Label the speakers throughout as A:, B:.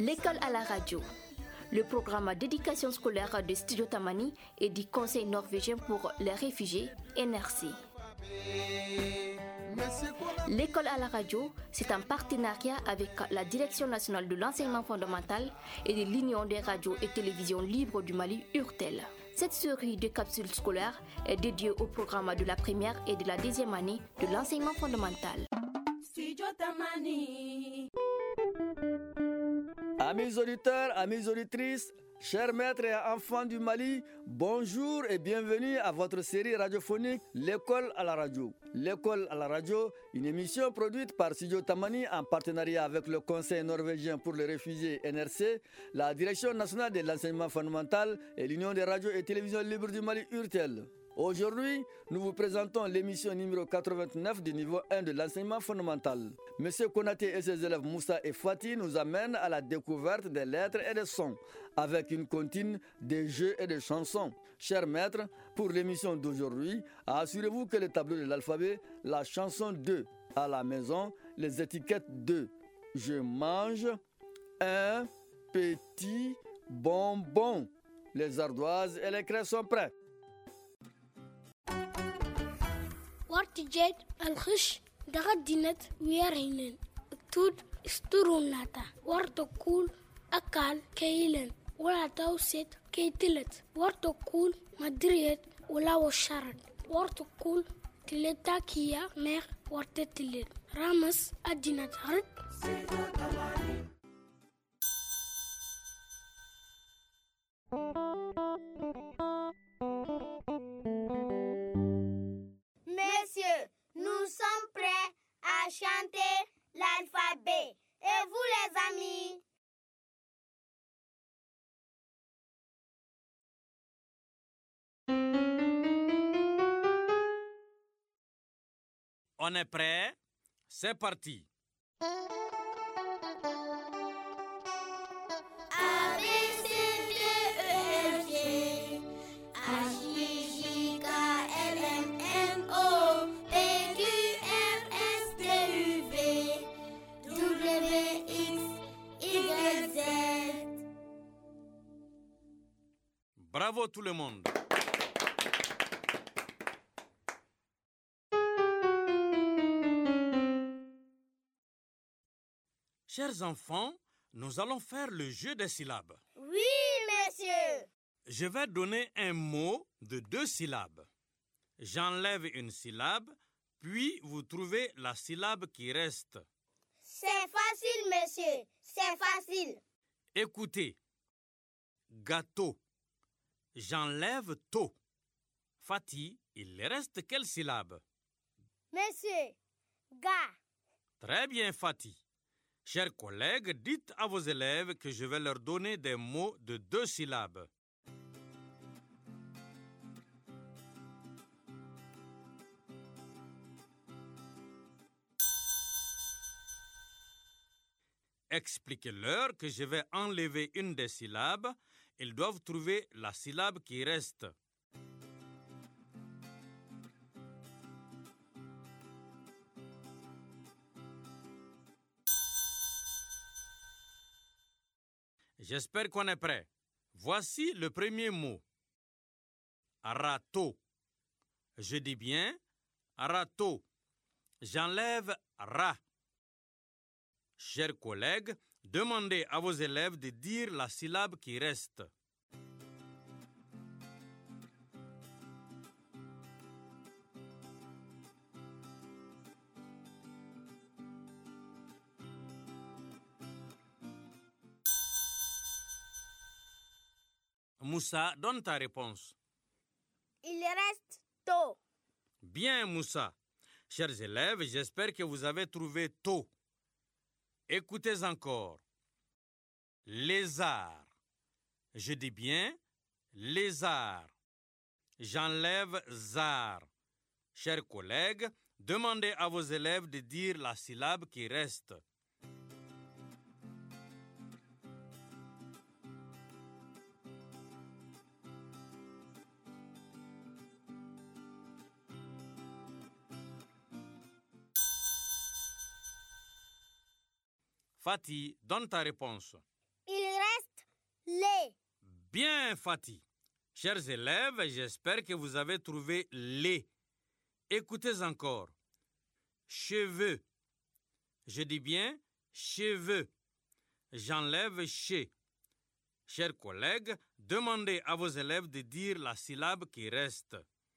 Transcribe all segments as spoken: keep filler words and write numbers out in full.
A: L'école à la radio, le programme d'éducation scolaire de Studio Tamani et du Conseil norvégien pour les réfugiés, N R C. L'école à la radio, c'est un partenariat avec la Direction nationale de l'enseignement fondamental et de l'Union des radios et télévisions libres du Mali, U R T E L. Cette série de capsules scolaires est dédiée au programme de la première et de la deuxième année de l'enseignement fondamental. Studio Tamani.
B: Amis auditeurs, amis auditrices, chers maîtres et enfants du Mali, bonjour et bienvenue à votre série radiophonique L'école à la radio. L'école à la radio, une émission produite par Studio Tamani en partenariat avec le Conseil norvégien pour les réfugiés N R C, la Direction nationale de l'enseignement fondamental et l'Union des radios et télévisions libres du Mali, U R T E L. Aujourd'hui, nous vous présentons l'émission numéro quatre-vingt-neuf du niveau un de l'enseignement fondamental. Monsieur Konaté et ses élèves Moussa et Fatih nous amènent à la découverte des lettres et des sons, avec une comptine des jeux et des chansons. Chers maîtres, pour l'émission d'aujourd'hui, assurez-vous que le tableau de l'alphabet, la chanson deux à la maison, les étiquettes deux. Je mange un petit bonbon. Les ardoises et les craies sont prêtes.
C: wartijed alkhish dagadinat wiyarhinen tud isturunata warto kul akal keilen wala tawset keitilet warto kul madriyet wala washarat warto kul tileta kiya mer wartetilet ramas adinat harit.
D: Nous sommes prêts à chanter l'alphabet. Et vous les amis?
E: On est prêts? C'est parti. Bravo tout le monde. Chers enfants, nous allons faire le jeu des syllabes.
D: Oui, monsieur.
E: Je vais donner un mot de deux syllabes. J'enlève une syllabe, puis vous trouvez la syllabe qui reste.
D: C'est facile, monsieur. C'est facile.
E: Écoutez. Gâteau. J'enlève tôt. Fatih, il reste quelle syllabe?
D: Monsieur, ga.
E: Très bien, Fatih. Chers collègues, dites à vos élèves que je vais leur donner des mots de deux syllabes. Expliquez-leur que je vais enlever une des syllabes. Ils doivent trouver la syllabe qui reste. J'espère qu'on est prêt. Voici le premier mot. Râteau. Je dis bien râteau. J'enlève ra. Chers collègues, demandez à vos élèves de dire la syllabe qui reste. Moussa, donne ta réponse.
D: Il reste tôt.
E: Bien, Moussa. Chers élèves, j'espère que vous avez trouvé tôt. Écoutez encore. Lézard. Je dis bien lézard. J'enlève zar. Chers collègues, demandez à vos élèves de dire la syllabe qui reste. Fatih, donne ta réponse.
D: les.
E: Bien, Fatih. Chers élèves, j'espère que vous avez trouvé les. Écoutez encore. Cheveux. Je dis bien cheveux. J'enlève chez. Chers collègues, demandez à vos élèves de dire la syllabe qui reste.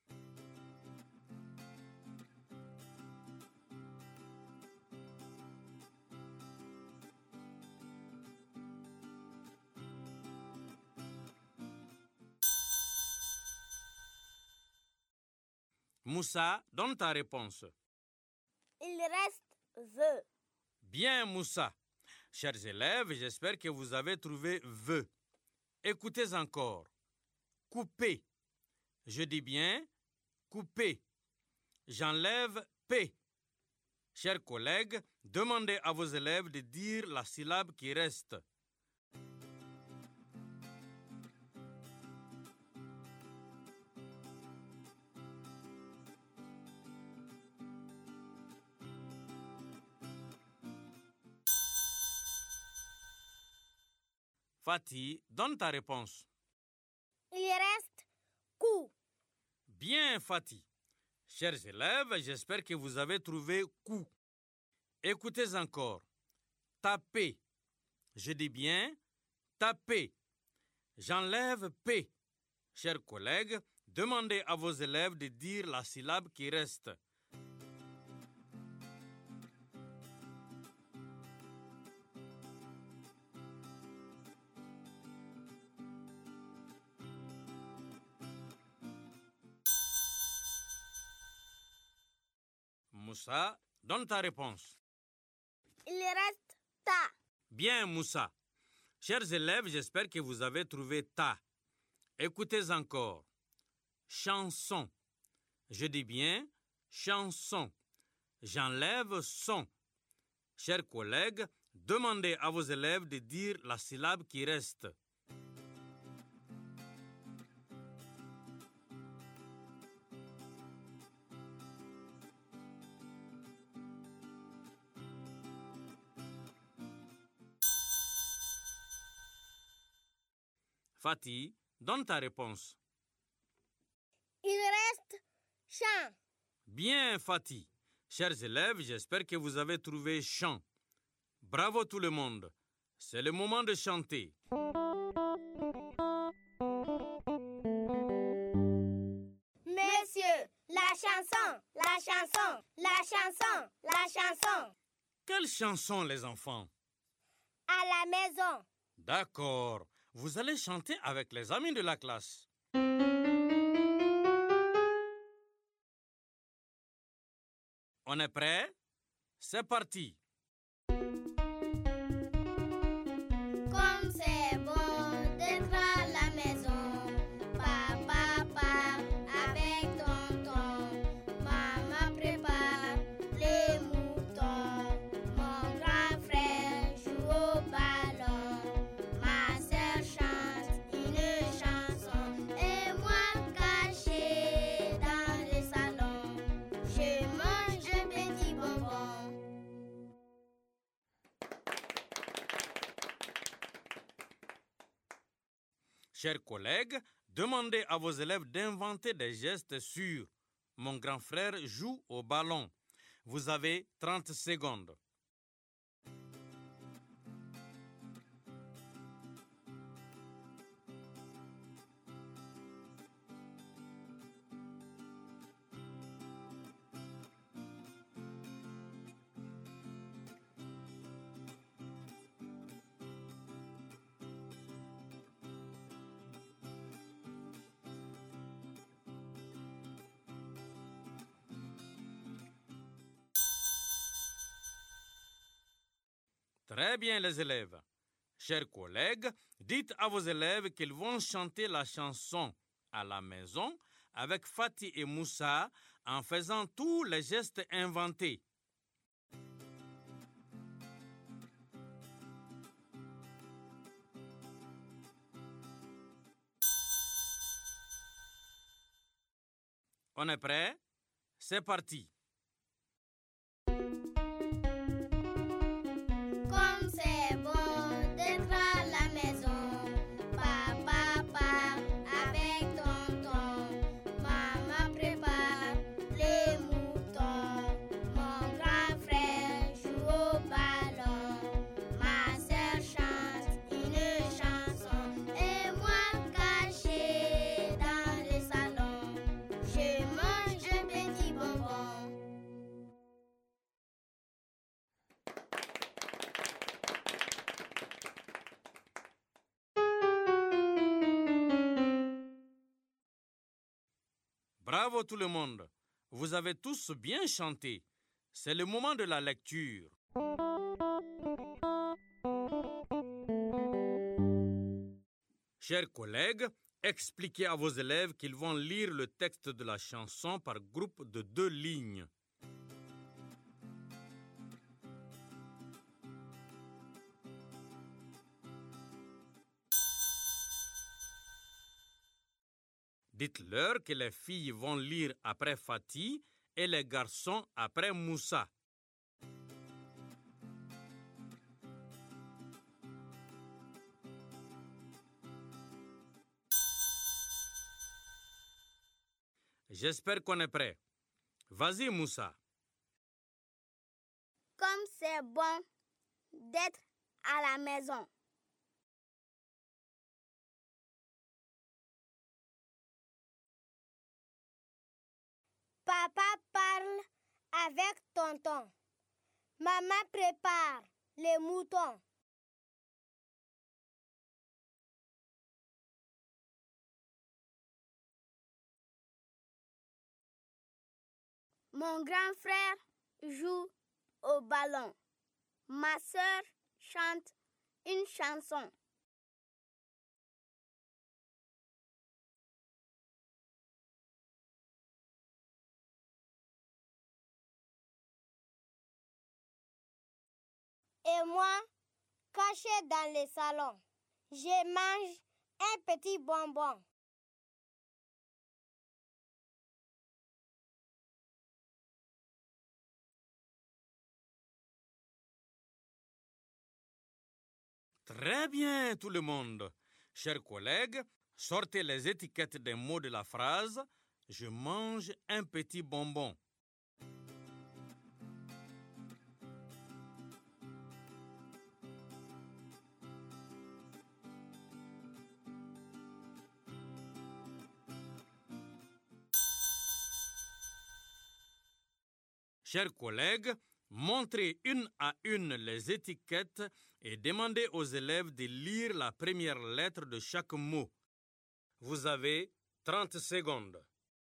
E: Moussa, donne ta réponse.
D: Il reste veut.
E: Bien, Moussa. Chers élèves, j'espère que vous avez trouvé veut. Écoutez encore. Couper. Je dis bien couper. J'enlève P. Chers collègues, demandez à vos élèves de dire la syllabe qui reste. Fatih, donne ta réponse.
D: Il reste cou.
E: Bien, Fatih. Chers élèves, j'espère que vous avez trouvé cou. Écoutez encore. Taper. Je dis bien taper. J'enlève P. Chers collègues, demandez à vos élèves de dire la syllabe qui reste. Moussa, donne ta réponse.
D: Il reste ta.
E: Bien, Moussa. Chers élèves, j'espère que vous avez trouvé ta. Écoutez encore. Chanson. Je dis bien chanson. J'enlève son. Chers collègues, demandez à vos élèves de dire la syllabe qui reste. Fatih, donne ta réponse.
D: Il reste chant.
E: Bien, Fatih. Chers élèves, j'espère que vous avez trouvé chant. Bravo tout le monde. C'est le moment de chanter.
D: Monsieur, la chanson, la chanson, la chanson, la chanson.
E: Quelle chanson, les enfants?
D: À la maison.
E: D'accord. Vous allez chanter avec les amis de la classe. On est prêt? C'est parti.
D: Comme c'est bon d'être à la maison. Papa, papa, avec tonton. Maman prépare les moutons. Mon grand frère joue au ballon. Ma sœur chante une chanson. Et moi caché dans le salon. Je mange un petit bonbon.
E: Chers collègues, demandez à vos élèves d'inventer des gestes sûrs. Mon grand frère joue au ballon. Vous avez trente secondes. Très bien les élèves. Chers collègues, dites à vos élèves qu'ils vont chanter la chanson à la maison avec Fatih et Moussa en faisant tous les gestes inventés. On est prêt? C'est parti.
D: Comme c'est bon d'être à la maison.
E: Bravo tout le monde. Vous avez tous bien chanté. C'est le moment de la lecture. Chers collègues, expliquez à vos élèves qu'ils vont lire le texte de la chanson par groupe de deux lignes. Dites-leur que les filles vont lire après Fatih et les garçons après Moussa. J'espère qu'on est prêt. Vas-y, Moussa.
D: Comme c'est bon d'être à la maison. Papa parle avec tonton. Maman prépare les moutons. Mon grand frère joue au ballon. Ma sœur chante une chanson. Et moi, caché dans le salon, je mange un petit bonbon.
E: Très bien, tout le monde. Chers collègues, sortez les étiquettes des mots de la phrase « Je mange un petit bonbon ». Chers collègues, montrez une à une les étiquettes et demandez aux élèves de lire la première lettre de chaque mot. Vous avez trente secondes.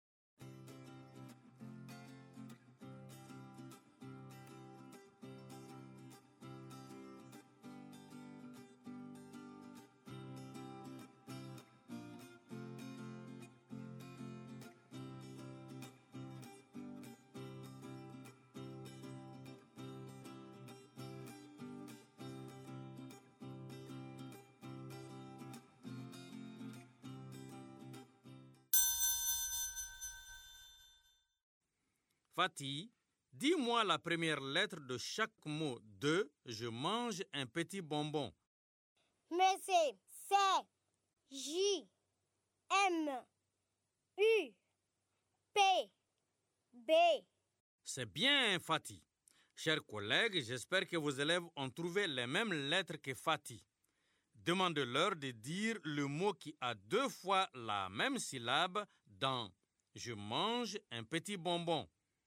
E: Fatih, dis-moi la première lettre de chaque mot de « Je mange un petit bonbon ».
D: Mais c'est C, J, M, U, P, B.
E: C'est bien, Fatih. Chers collègues, j'espère que vos élèves ont trouvé les mêmes lettres que Fatih. Demandez-leur de dire le mot qui a deux fois la même syllabe dans « Je mange un petit bonbon ».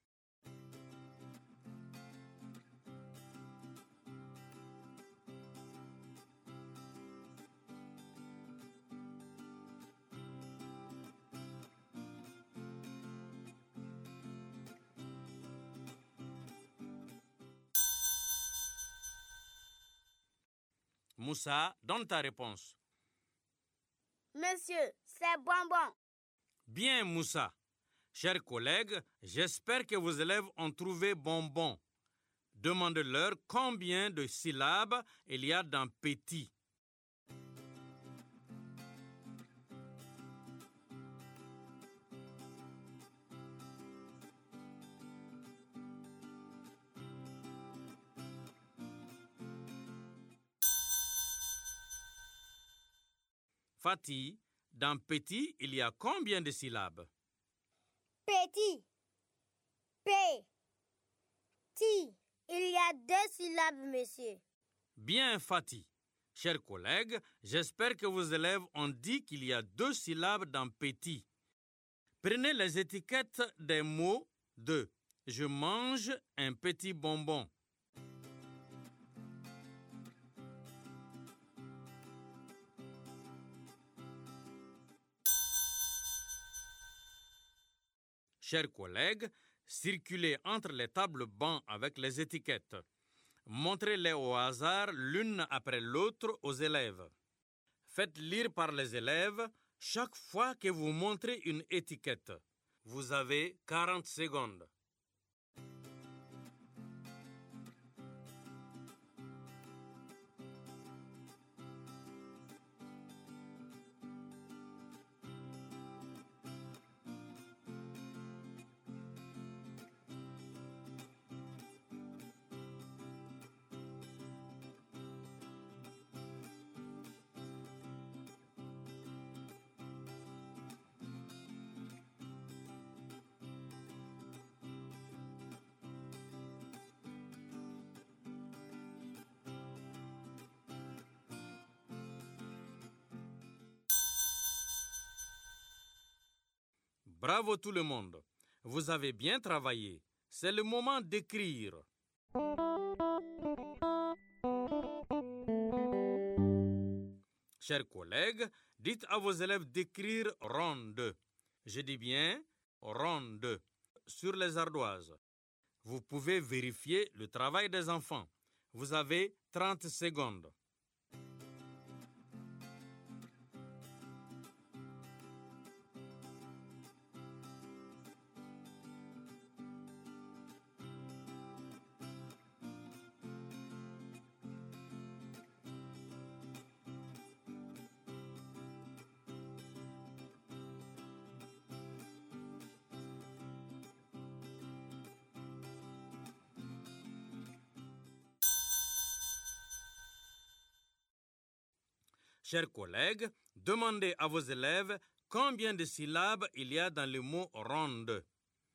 E: Moussa, donne ta réponse.
D: Monsieur, c'est bonbon.
E: Bien, Moussa. Chers collègues, j'espère que vos élèves ont trouvé bonbon. Demandez-leur combien de syllabes il y a dans petit. Fatih, dans petit, il y a combien de syllabes?
D: Petit. P. Ti. Il y a deux syllabes, monsieur.
E: Bien, Fatih. Chers collègues, j'espère que vos élèves ont dit qu'il y a deux syllabes dans petit. Prenez les étiquettes des mots de « Je mange un petit bonbon ». Chers collègues, circulez entre les tables bancs avec les étiquettes. Montrez-les au hasard l'une après l'autre aux élèves. Faites lire par les élèves chaque fois que vous montrez une étiquette. Vous avez quarante secondes. Bravo tout le monde. Vous avez bien travaillé. C'est le moment d'écrire. Chers collègues, dites à vos élèves d'écrire ronde. Je dis bien ronde sur les ardoises. Vous pouvez vérifier le travail des enfants. Vous avez trente secondes. Chers collègues, demandez à vos élèves combien de syllabes il y a dans le mot ronde.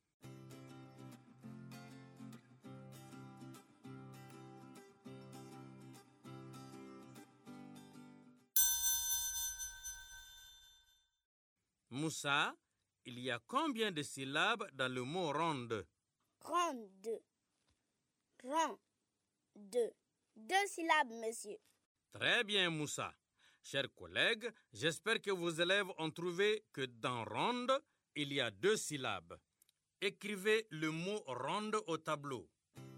E: Moussa, il y a combien de syllabes dans le mot ronde?
D: Ronde. Ronde. Deux syllabes, monsieur.
E: Très bien, Moussa. Chers collègues, j'espère que vos élèves ont trouvé que dans ronde, il y a deux syllabes. Écrivez le mot ronde au tableau.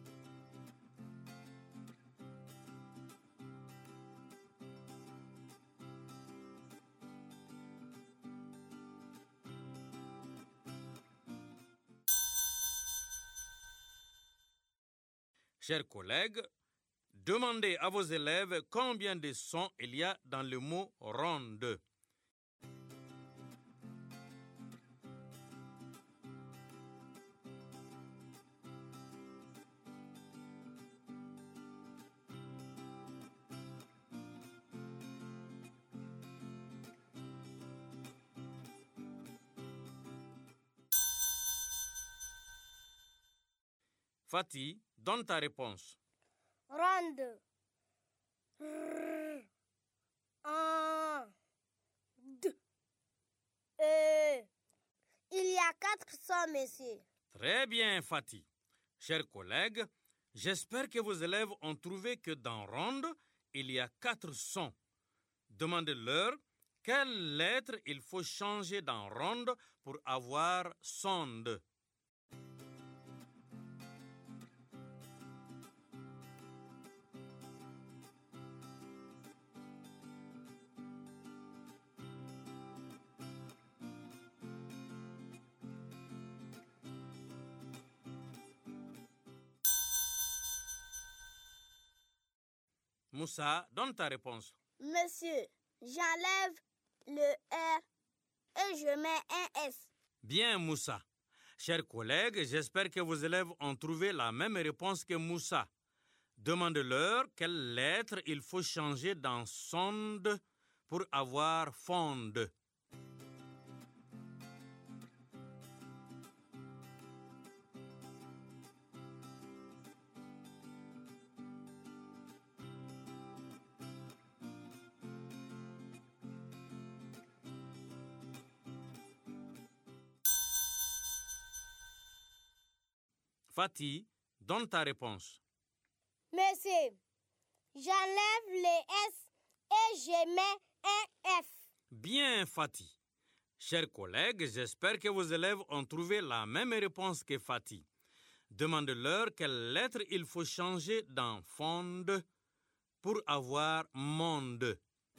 E: Chers collègues, demandez à vos élèves combien de sons il y a dans le mot ronde. Fatih, donne ta réponse.
D: Ronde. R. Un. Deux. Euh. Il y a quatre sons, monsieur.
E: Très bien, Fatih. Chers collègues, j'espère que vos élèves ont trouvé que dans ronde, il y a quatre sons. Demandez-leur quelle lettre il faut changer dans ronde pour avoir sonde. Moussa, donne ta réponse.
D: Monsieur, j'enlève le R et je mets un S.
E: Bien, Moussa. Chers collègues, j'espère que vos élèves ont trouvé la même réponse que Moussa. Demandez-leur quelle lettre il faut changer dans sonde pour avoir fonde. Fatih, donne ta réponse.
D: Monsieur, j'enlève les S et je mets un F.
E: Bien, Fatih. Chers collègues, j'espère que vos élèves ont trouvé la même réponse que Fatih. Demandez-leur quelle lettre il faut changer dans fonde pour avoir monde.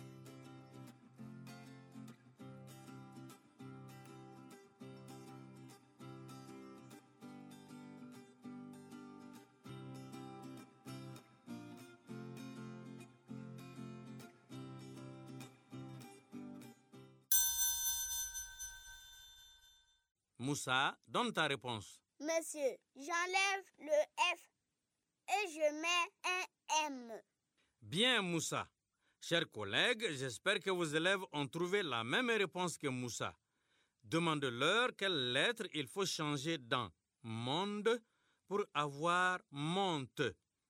E: Moussa, donne ta réponse.
D: Monsieur, j'enlève le F et je mets un M.
E: Bien, Moussa. Chers collègues, j'espère que vos élèves ont trouvé la même réponse que Moussa. Demandez-leur quelle lettre il faut changer dans monde pour avoir monte.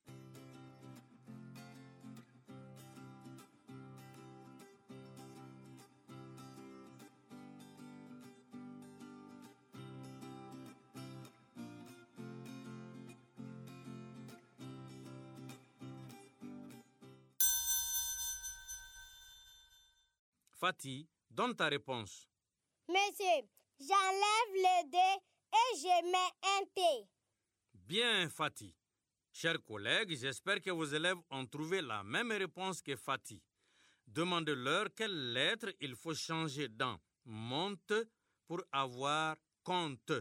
E: Fatih, donne ta réponse.
D: Monsieur, j'enlève le D et je mets un T.
E: Bien, Fatih. Chers collègues, j'espère que vos élèves ont trouvé la même réponse que Fatih. Demandez-leur quelle lettre il faut changer dans monte pour avoir compte.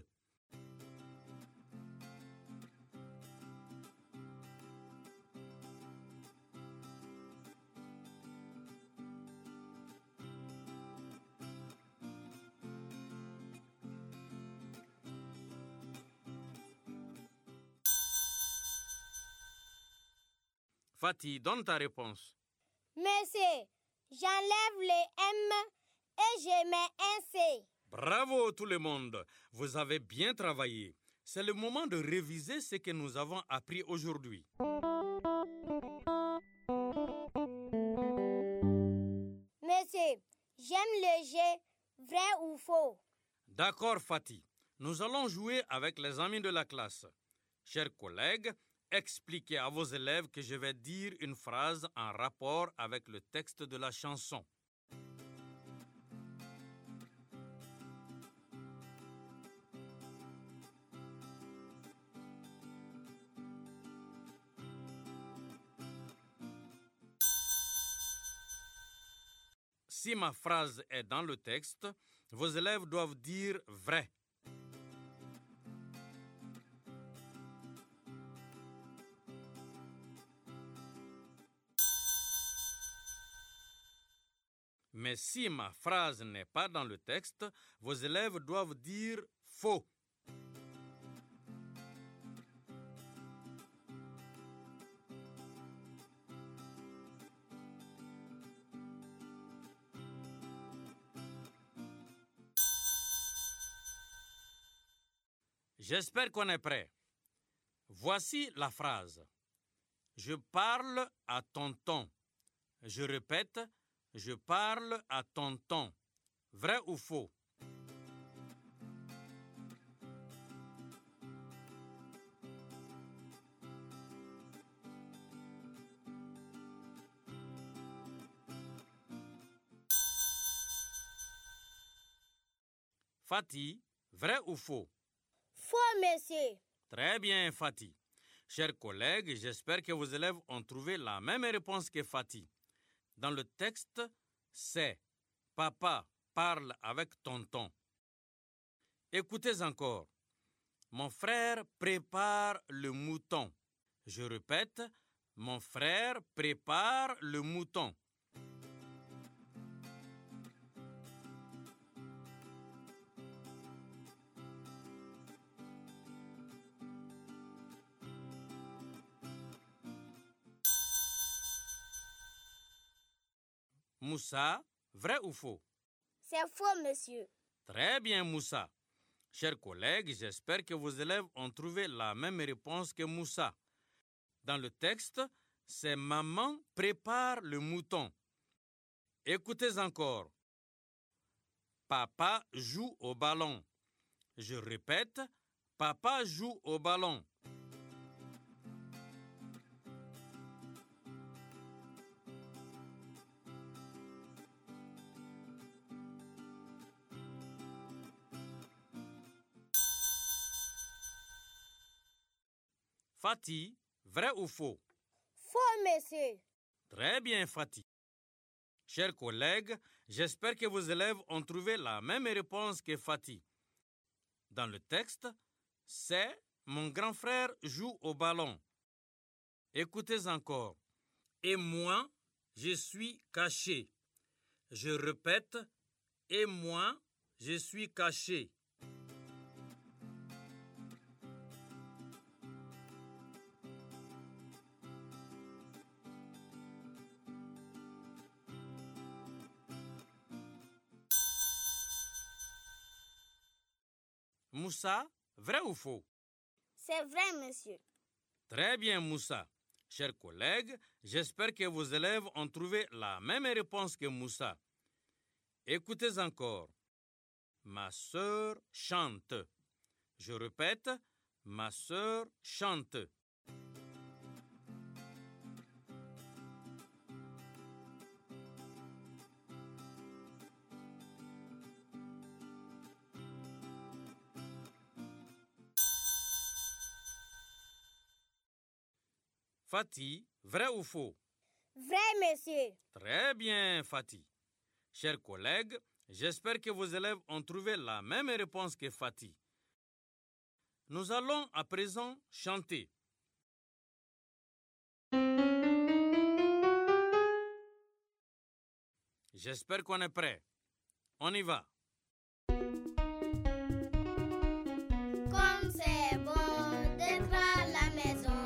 E: Fatih, donne ta réponse.
D: Monsieur, j'enlève le M et je mets un C.
E: Bravo tout le monde, vous avez bien travaillé. C'est le moment de réviser ce que nous avons appris aujourd'hui.
D: Monsieur, j'aime le jeu, vrai ou faux?
E: D'accord, Fatih. Nous allons jouer avec les amis de la classe. Chers collègues, expliquez à vos élèves que je vais dire une phrase en rapport avec le texte de la chanson. Si ma phrase est dans le texte, vos élèves doivent dire vrai. Mais si ma phrase n'est pas dans le texte, vos élèves doivent dire faux. J'espère qu'on est prêt. Voici la phrase. Je parle à tonton. Je répète, je parle à tonton. Vrai ou faux? Fatih, vrai ou faux?
D: Faux, monsieur.
E: Très bien, Fatih. Chers collègues, j'espère que vos élèves ont trouvé la même réponse que Fatih. Dans le texte, c'est « Papa parle avec tonton ». Écoutez encore. « Mon frère prépare le mouton ». Je répète, « Mon frère prépare le mouton ». Moussa, vrai ou faux?
D: C'est faux, monsieur.
E: Très bien, Moussa. Chers collègues, j'espère que vos élèves ont trouvé la même réponse que Moussa. Dans le texte, c'est « Maman prépare le mouton ». Écoutez encore. « Papa joue au ballon ». Je répète, « Papa joue au ballon ». Fatih, vrai ou faux?
D: Faux, monsieur.
E: Très bien, Fatih. Chers collègues, j'espère que vos élèves ont trouvé la même réponse que Fatih. Dans le texte, c'est « Mon grand frère joue au ballon ». Écoutez encore. « Et moi, je suis caché ». Je répète, « Et moi, je suis caché ». Moussa, vrai ou faux?
D: C'est vrai, monsieur.
E: Très bien, Moussa. Chers collègues, j'espère que vos élèves ont trouvé la même réponse que Moussa. Écoutez encore. Ma sœur chante. Je répète, ma sœur chante. Fatih, vrai ou faux?
D: Vrai, monsieur.
E: Très bien, Fatih. Chers collègues, j'espère que vos élèves ont trouvé la même réponse que Fatih. Nous allons à présent chanter. J'espère qu'on est prêt. On y va.
D: Comme c'est bon d'être à la maison.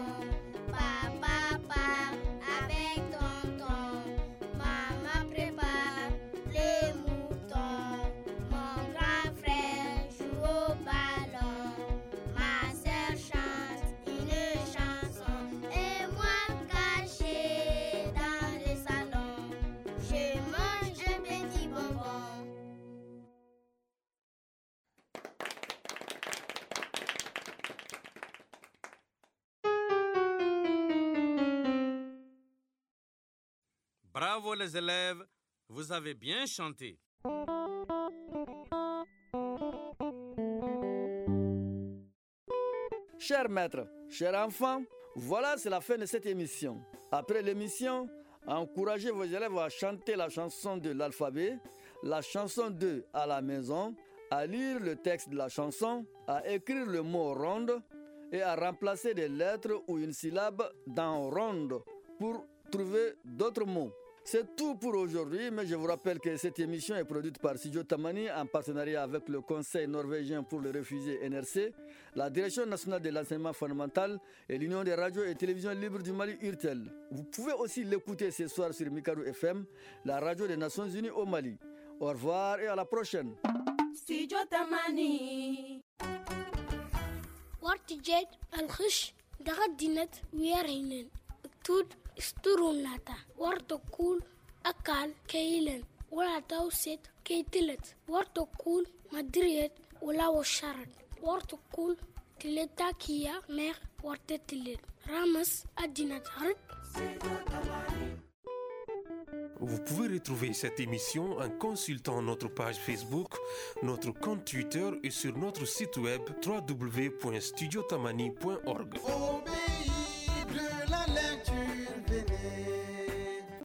E: Bravo les élèves, vous avez bien chanté.
B: Chers maîtres, chers enfants, voilà, c'est la fin de cette émission. Après l'émission, encouragez vos élèves à chanter la chanson de l'alphabet, la chanson deux à la maison, à lire le texte de la chanson, à écrire le mot ronde et à remplacer des lettres ou une syllabe dans ronde pour trouver d'autres mots. C'est tout pour aujourd'hui, mais je vous rappelle que cette émission est produite par Studio Tamani en partenariat avec le Conseil norvégien pour les réfugiés N R C, la Direction nationale de l'enseignement fondamental et l'Union des radios et télévisions libres du Mali U R T E L. Vous pouvez aussi l'écouter ce soir sur Mikaru F M, la radio des Nations Unies au Mali. Au revoir et à la prochaine.
F: Studio Tamani.
C: wartijeed alkhish daga dinat wiyarhinen tud isturunata warta kul akal keilen wala tawset keitilet warta kul madriyet wala washarat warta kul tiletakiya mer warta tilet ramas adinat harit.
G: Vous pouvez retrouver cette émission en consultant notre page Facebook, notre compte Twitter et sur notre site web w w w point studio tamani point org.